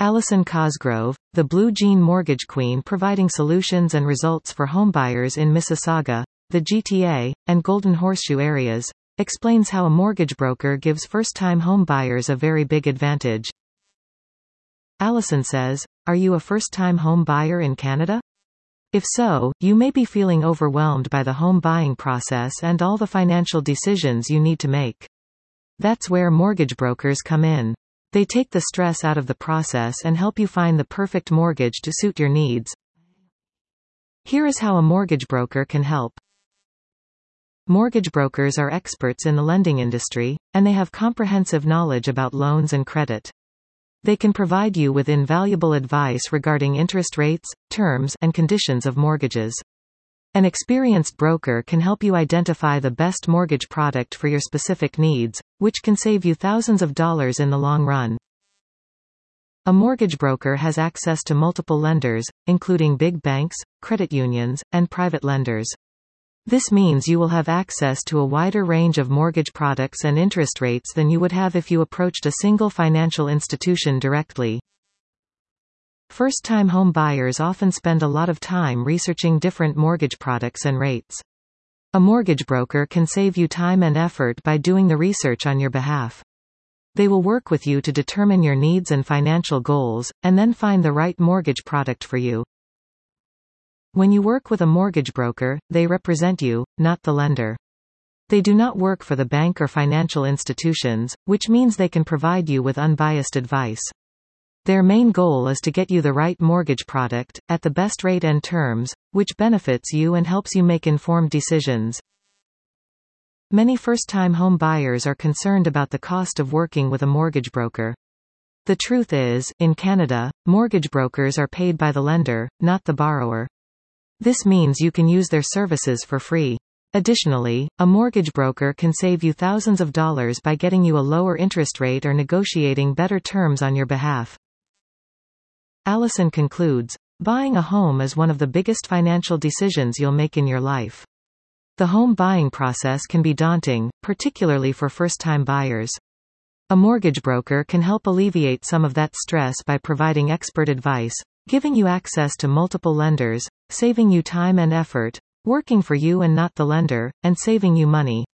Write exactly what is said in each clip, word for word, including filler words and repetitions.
Alison Cosgrove, the Blue Jean Mortgage Queen, providing solutions and results for homebuyers in Mississauga, the G T A, and Golden Horseshoe areas, explains how a mortgage broker gives first-time home buyers a very big advantage. Alison says, "Are you a first-time home buyer in Canada? If so, you may be feeling overwhelmed by the home buying process and all the financial decisions you need to make. That's where mortgage brokers come in. They take the stress out of the process and help you find the perfect mortgage to suit your needs. Here is how a mortgage broker can help." Mortgage brokers are experts in the lending industry, and they have comprehensive knowledge about loans and credit. They can provide you with invaluable advice regarding interest rates, terms, and conditions of mortgages. An experienced broker can help you identify the best mortgage product for your specific needs, which can save you thousands of dollars in the long run. A mortgage broker has access to multiple lenders, including big banks, credit unions, and private lenders. This means you will have access to a wider range of mortgage products and interest rates than you would have if you approached a single financial institution directly. First-time home buyers often spend a lot of time researching different mortgage products and rates. A mortgage broker can save you time and effort by doing the research on your behalf. They will work with you to determine your needs and financial goals, and then find the right mortgage product for you. When you work with a mortgage broker, they represent you, not the lender. They do not work for the bank or financial institutions, which means they can provide you with unbiased advice. Their main goal is to get you the right mortgage product, at the best rate and terms, which benefits you and helps you make informed decisions. Many first-time home buyers are concerned about the cost of working with a mortgage broker. The truth is, in Canada, mortgage brokers are paid by the lender, not the borrower. This means you can use their services for free. Additionally, a mortgage broker can save you thousands of dollars by getting you a lower interest rate or negotiating better terms on your behalf. Alison concludes, "Buying a home is one of the biggest financial decisions you'll make in your life. The home buying process can be daunting, particularly for first-time buyers. A mortgage broker can help alleviate some of that stress by providing expert advice, giving you access to multiple lenders, saving you time and effort, working for you and not the lender, and saving you money."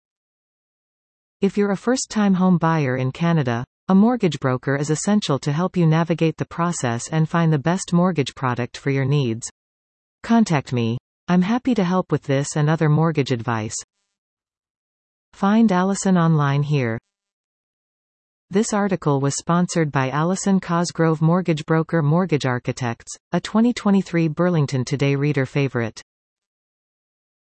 If you're a first-time home buyer in Canada, a mortgage broker is essential to help you navigate the process and find the best mortgage product for your needs. Contact me. I'm happy to help with this and other mortgage advice. Find Alison online here. This article was sponsored by Alison Cosgrove Mortgage Broker Mortgage Architects, a twenty twenty-three Burlington Today reader favorite.